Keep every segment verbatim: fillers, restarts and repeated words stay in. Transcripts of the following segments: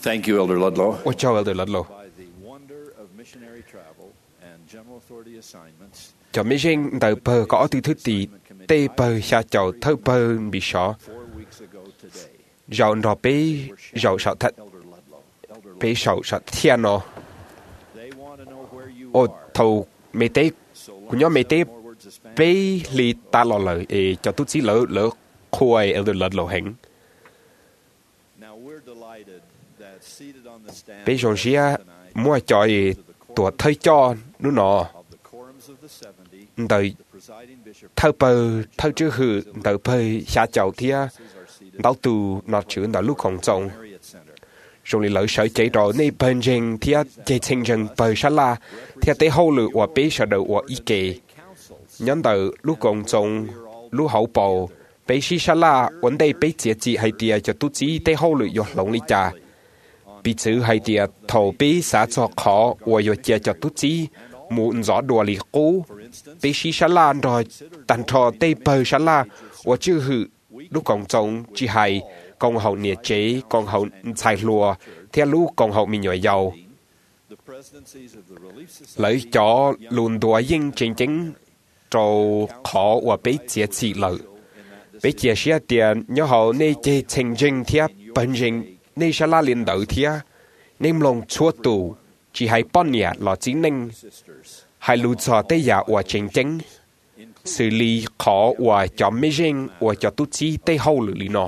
Thank you, Elder Ludlow. 我叫 Elder Ludlow. By the wonder of missionary travel and general authority assignments, Cho mấy riêng đời bờ có từ thứ tỷ tê bờ xa chầu thơ bờ bị sọ. four weeks ago today, Dạo đó bế dạo sợ thật, Elder Ludlow, Elder bế sầu sợ thiên nó. they want to know where you Ô are. thầu mê tế, So của nhóm mê tế more words of Spanish. bế lì ta lò lời ê cho tút xí lỡ lỡ khuây Elder Ludlow hẹn. Now we're delighted that seated on the stand Bế dòng xía tonight mua chọi tùa thơi cho nó nọ. of the quorums of the seventy, Đời the presiding bishop thơ bờ thơ chữ hư đời bờ xa chầu thía. are seated Đào tù nọ chữ nọ lúc không trọng. Marriott Center. Rồi lời sở chế đó nê bên dân thía chế trình dân bờ xa la thía tế hậu lự và bế sở đầu và ý kê. Nhân đời lúc công trọng lúc hậu bầu bế sĩ xa la vấn đề bế chế trị hay tìa cho tút chí tế hậu lự dọc lông lý trà. Bí chữ hay tìa thầu bế xã cho khó và dọc chế cho tút chí muốn gió đùa lý cú. Bế sĩ xa la rồi tàn trò tế bờ xa la và chữ hự lúc công trọng chỉ hay công hậu nhiệt chế công hậu xài lùa theo lúc công hậu mình nhồi dầu. The presidencies of the Relief Society Lấy cho luôn đùa yên chính chính trâu khó và bế chế trị lợi. Bế chế xe tiền nhớ hậu nê chế trình trình thiếp bần trình nê xa la liên đợi thiếp nêm lòng chua tù chỉ hay bọn nhà lọ chính ninh sisters, hay lưu cho tế giả và chính chính xử lý khó và cho mê rinh và cho tút chí tế hậu lự lý nọ.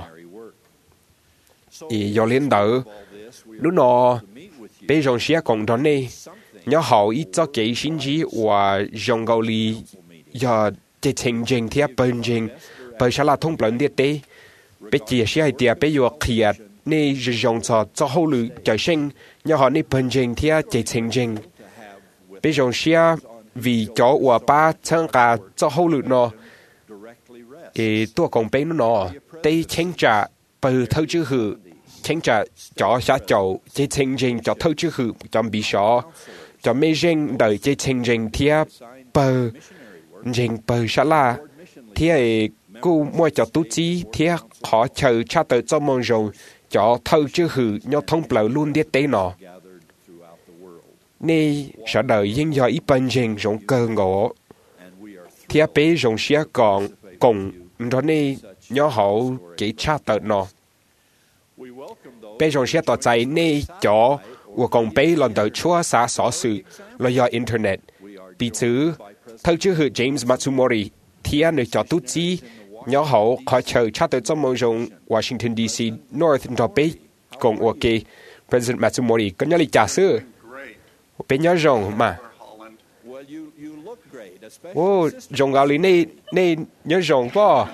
Ý do liên đợi lúc nọ bế rộng xe cộng đó nê nhớ hậu ít cho kế xin chí và dòng gạo lý do chế trình trình thiếp bần trình bởi sao là thông blấn địa tế bế chia sẻ địa bế yo khiết nê dòng cho cho hậu lự trở sinh nhớ họ nê bần trình thiếp chế trình trình bế rộng xe vì cho và ba chân cả cho hậu lự nọ directly rest. ê tua công bế nó nọ tế chính trả bởi thâu chữ hự chính trả cho xã chậu chế trình trình cho thâu chữ hự cho bị sọ cho mê rinh đời chế trình trình thiếp bởi trình bởi sao là thiếp cô mua cho tú chí thiếp khó chờ cha tới cho mong rồi cho thâu chữ hự nhau thông bờ luôn điết tế nọ Gathered throughout the world, nê sợ đời yên do ít bên trình rộng cơ ngộ and we are thiếp bế rộng xía còn cùng đó nê nhớ hậu chỉ cha tới nọ we welcome those bế rộng xía tỏ chạy nê cho và còn bế lần đời chúa xã xó sự là do internet bị chữ thâu chữ hự James Matsumori thiếp nơi cho tú chí nhớ hậu khỏi chờ cha tới trong mong rộng Washington D C North đó bế cùng ok President Matsumori có nhớ lịch trả sư bế nhớ rộng mà well you you look great, especially ô rộng gạo lý nê nê nhớ rộng quá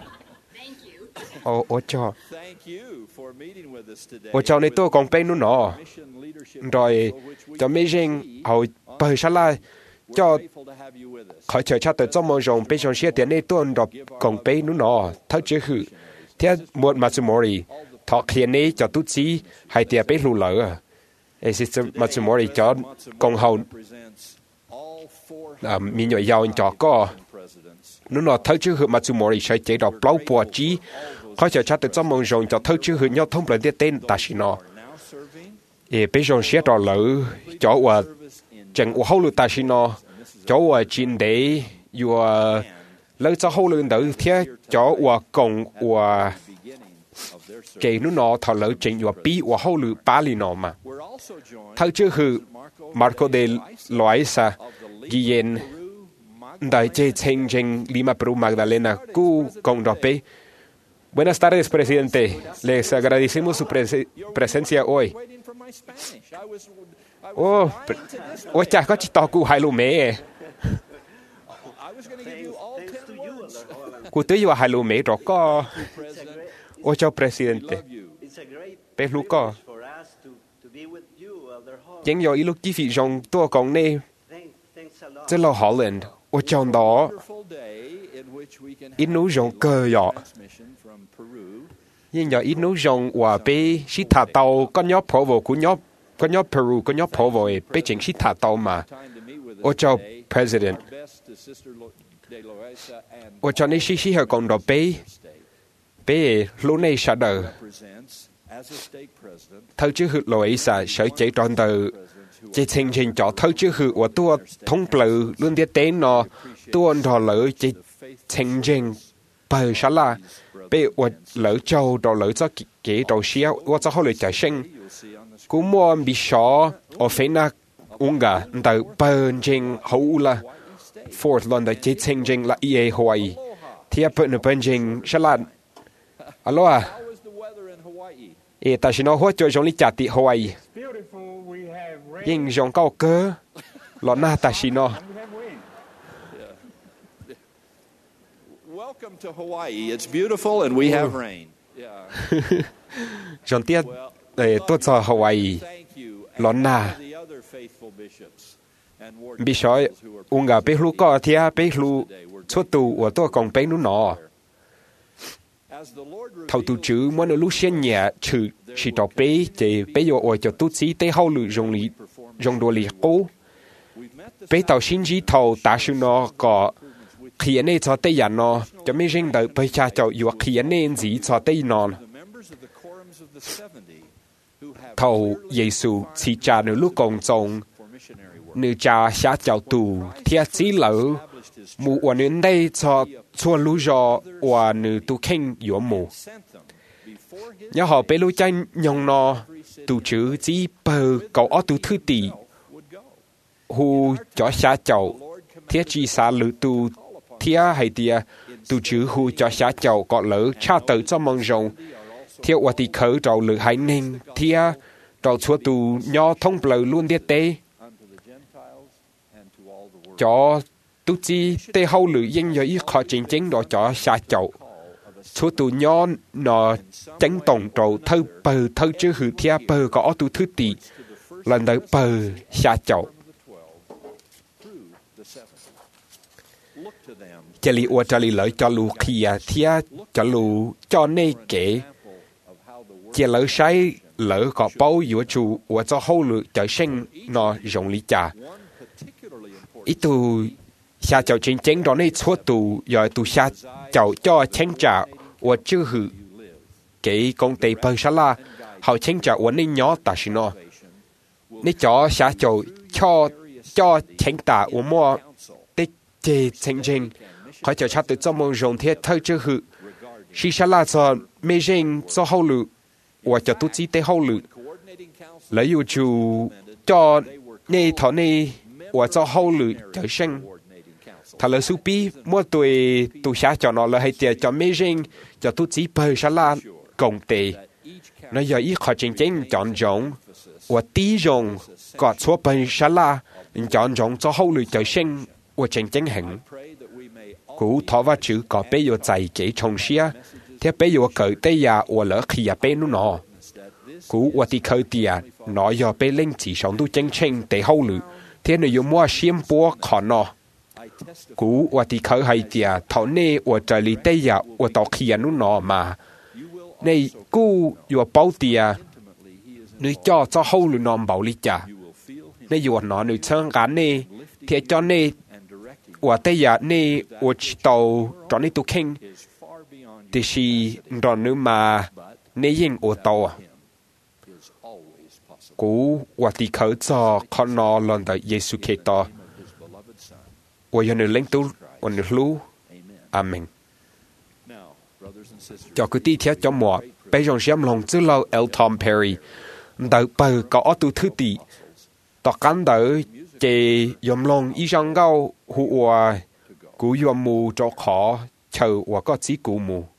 ô ô cho thank you for meeting with us today. ô cho nên tôi còn bế nó nọ Mission leadership rồi cho mấy riêng hậu bởi sao là cho grateful to have you with us. khỏi chờ cha tới trong mong rộng bế rộng xía tiền nê tôi đọc còn bế nó nọ thâu chữ hự thế một Matsumori thọ khiến nê cho tú chí hay tiền bế lù lỡ à ê Sister Matsumori cho công hậu Represents all four à mình nhồi giàu cho có presidents. nó nó thâu chữ hự Matsumori sẽ chế đọc lâu bùa chí khỏi chờ cha tới trong mong rộng cho thâu chữ hự nhau thông lần tiết tên ta xin nó Now serving ê bế rộng xía trò lỡ cho và chẳng của hậu lự ta xin nó cho và chín để và lỡ cho hậu lự đỡ thế cho và cộng và beginning of their service. kể nó nó thọ lỡ trình và bí và hậu lự ba lì nó mà We're also joined thâu chữ hự Marco de Loaiza ghi yên đại chế trình trình Lima Peru Magdalena cu con dope. Buenas tardes, presidente. Les agradecemos su prese- presencia hoy. waiting for my Spanish. I was I was Oh, dying to this. ôi chà có chỉ tao cu hai lù mẹ. I was going to give you all ten words. Cu tới vào hai lù mẹ rồi có. President, Ôi chào presidente. love you. It's a great Bé lú có. for us to, to be with you, Elder Hall. Chẳng do ý lúc chi phí rong tua con nè. Thank, thanks a lot. Chứ là Holland. Ôi chào đó. Wonderful day in which we can Ít have nú a rong cơ dọ. transmission from Peru. Nhưng do ít nú rong và bé sĩ thả tàu có nhó Provo của nhó có nhó Peru có nhó Provo ấy. Bé chính sĩ thả tàu mà. Time to meet with us Ôi chào today. president. Our best to Sister Lo- De Loaiza and Ôi chào nên sĩ sĩ hơi còn đó bé. State Bé lúc này sẽ đời. represents thâu chứ hụt lỗi xả sở chế tròn tờ chế trình trình cho thâu chứ hụt của tôi thông bự luôn tiết tế nó tôi đò lỡ chế trình trình bờ xá là bị của lỡ châu đò lỡ cho kế đò xía của cho họ lỡ trả sinh cú mua bị xó ở phía nạc uống gà tờ bờ trình hậu là Fort London chế trình trình là i a Hawaii thì à bận bận trình xá là alo à ê ta xin nói hốt cho trong lý trả tị Hawaii nhưng trong cao cơ lọ na ta xin nói Welcome to Hawaii. It's beautiful and we have rain. Yeah. trong tiết để tốt cho Hawaii lọ na bị sói uống gà bé lu có thì bé lu xuất tù của tôi còn bé nu nọ thầu tu chữ muốn ở lúc xuyên nhẹ chữ chỉ đọc bé thì bé vô ở cho tu sĩ tế hậu lự dùng lý dùng đồ lý cố bé tàu xin chỉ thầu ta sư nó có khi anh ấy cho tế nhà nó cho mấy riêng đợi bây cha cho yêu khi anh ấy gì cho tế nó thầu Giêsu chỉ cha nữ lúc còn sống nữ cha sẽ chào tù thiết chỉ lỡ mù ở nơi đây cho chua lũ giò và nữ tu kinh yếu mù nhớ họ bé lũ chân nhông nó tu chữ chỉ bờ cậu ở tu thư tỷ hù cho xa chậu thiết chỉ xa lũ tu thiết hay tia tu chữ hù cho xa chậu có lỡ cha tự cho mong rồng thiết và tì khởi trầu lũ hải ninh thiết trầu chua tu nhỏ thông bờ luôn tiết tế cho tu chi tê hậu lự dân do ý khó chính chính đó cho xa chậu số tù nhỏ nó tránh tổng trầu thơ bờ thơ chứ hư thia bờ có tu thứ tỷ lần tới bờ xa chậu chả lì ua chả lì lợi cho lù khía thia cho lù cho nê kể chả lỡ sai lỡ có bao dũa chủ ua cho hậu lự trở sinh nó rộng lý trả ít tu xa chậu chính chính đó này xuất tù rồi tu xa chậu cho tranh trả và chữ hữu cái công ty bờ xa la họ tranh trả và nên nhỏ ta xin nó nên cho xa chậu cho cho tranh trả và mua tích chế tranh trình họ cho cha tự cho mong rộng thiết thơ chữ hữu khi xa la cho mê rinh cho hậu lự và cho tu chí tế hậu lự lấy dụ chủ cho nê thọ nê và cho hậu lự trở sinh thà là su pi mua tuổi tu xa cho nó là hay tiền cho mấy riêng cho tu chỉ bơi xa la công tệ nó giờ ít khó chính chính chọn giống và tí giống có số bơi xa la chọn giống cho hậu lự trở sinh và chính chính hẳn cú thọ và chữ có bé vô dạy kỹ trong xia thế bé vô cởi tây ya và lỡ khi ya bé nó nọ cú và tí khởi tiền nó giờ bé lên chỉ sống tu chính chính để hậu lự thế nó dùng mua xiêm búa khó nọ cú và thì khởi hay tiệt thọ nê và trời lý tây ya và tàu kia nó nọ mà này cú và bảo tiệt nơi cho cho hậu lự nọ bảo lý cha này và nó nơi chân cá nê thì cho nê và tây ya nê và tàu cho nê tu kinh thì si rồi nữa mà nê yên ở tàu cú và thì khởi cho con nó lần tới Giêsu Kitô và giờ nữ lãnh tụ và nữ lưu Amen cho cứ tí thiết cho mùa bây giờ xem lòng chữ lâu El Tom Perry đợi bờ có tu thứ tỷ tỏ cán đợi chế yếm lòng ý rằng gao hùa cú yếm mù cho khó chờ và có chỉ cú mù